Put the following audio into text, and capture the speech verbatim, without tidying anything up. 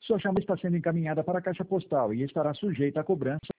Sua chamada está sendo encaminhada para a caixa postal e estará sujeita à cobrança